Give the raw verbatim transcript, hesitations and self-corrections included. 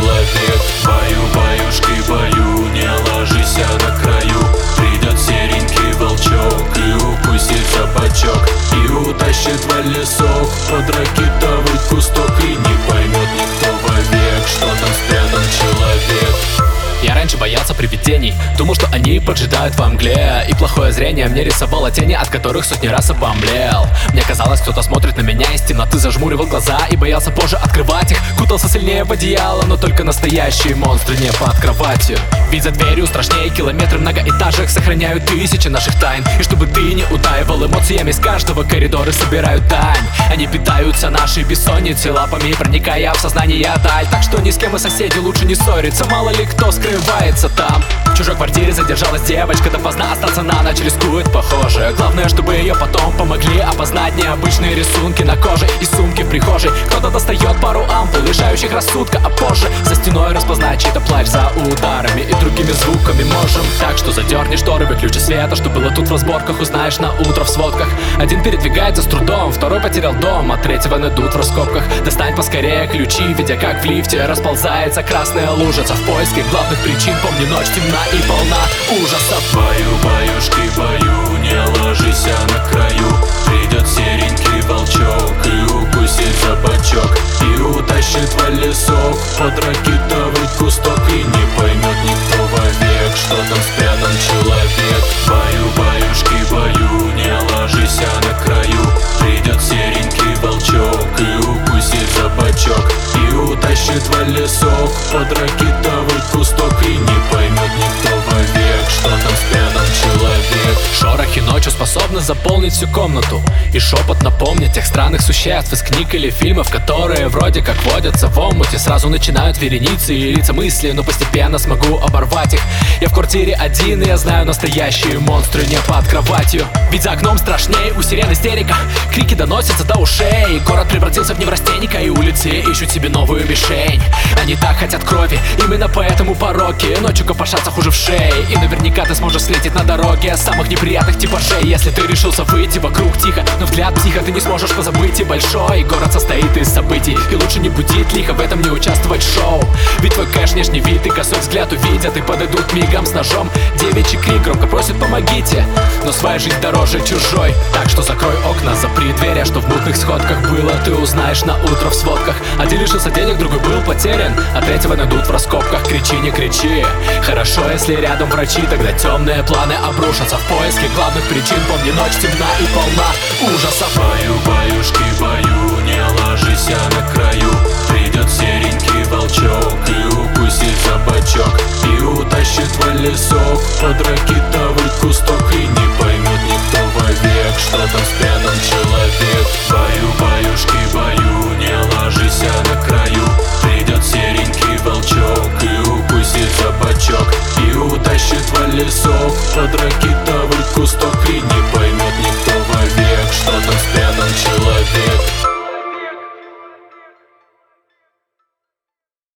человек. Баю, баюшки, баю, не ложись на краю. Придет серенький волчок и укусит за бочок, и утащит в лесок под ракитовый кусток. И не поймет никто вовек, что там спрятан человек. Я раньше боялся привидений, думал, что они поджидают во мгле, и плохое зрение мне рисовало тени, от которых сотни раз обомлел. Мне казалось, кто-то смотрит на меня из темноты, зажмуривал глаза и боялся позже открывать их. Кутался сильнее в одеяло, но только настоящие монстры не под кроватью. Ведь за дверью страшнее километры многоэтажек сохраняют тысячи наших тайн. И чтобы ты не утаивал эмоциями, с каждого коридора собирают дань. Они питаются нашей бессонницей, лапами проникая в сознание даль. Так что ни с кем из соседей лучше не ссориться, мало ли кто скрывается там. В чужой квартире задержалась девочка, допоздна остаться на ночь рискует, похоже. Главное, чтобы ее потом помогли опознать необычные рисунки на коже и сумки в прихожей. Кто-то достает пару ампул, лишающих рассудка, а позже за стеной распознать чей-то плач за ударами и другими звуками можем. Так что задерни шторы, выключи света, что было тут в разборках, узнаешь на утро в сводках. Один передвигается с трудом, второй потерял дом, а третьего найдут в раскопках. Достань поскорее ключи, видя как в лифте расползается красная лужица в поиске главных причин. Помни, ночь темна и полна ужасов. Баю, баюшки, баю, не ложись на краю. Придет серенький волчок и укусит за бочок, и утащит в лесок под ракитовый кусток. И не поймет никто вовек, что там спрятан человек. Баю, баюшки, баю, не ложись на краю. Придет серенький волчок и укусит за бочок, и утащит в лесок под ракитовый кусток. И не поймет никто вовек, что там спрятан человек. Шорохи ночью способны заполнить всю комнату, и шепот напомнит тех странных существ из книг или фильмов, которые вроде как водятся в омуте. Сразу начинают вереницы и лица мысли, но постепенно смогу оборвать их. Я в квартире один, и я знаю, настоящие монстры не под кроватью. Ведь за окном страшней, у сирен истерика, крики доносятся до ушей. Город превратился в неврастенника, и улицы ищут себе новую мишень. Они так хотят крови, именно поэтому пороки ночью копошатся хуже в шее. И наверняка ты сможешь встретить на дороге самых неприятных типажей, если ты решился выйти вокруг тихо. Но взгляд психа ты не сможешь позабыть, и большой город состоит из событий, и лучше не будить лихо, в этом не участвовать в шоу. Ведь твой кэш, внешний вид и косой взгляд увидят, и подойдут мигом с ножом. Девичий крик громко просит помогите, но своя жизнь дороже чужой. Так что закрой окна, запри дверь, а что в мутных сходках было, ты узнаешь на утро в сводках. Один лишился денег, другой был потерян, а третьего найдут в раскопках. Кричи, не кричи, хорошо, если рядом врачи, тогда темные планы обрушатся в поиске главных причин. Помни, ночь темна и полна ужасов. Баю, баюшки, баю, не ложись на краю. Придет серенький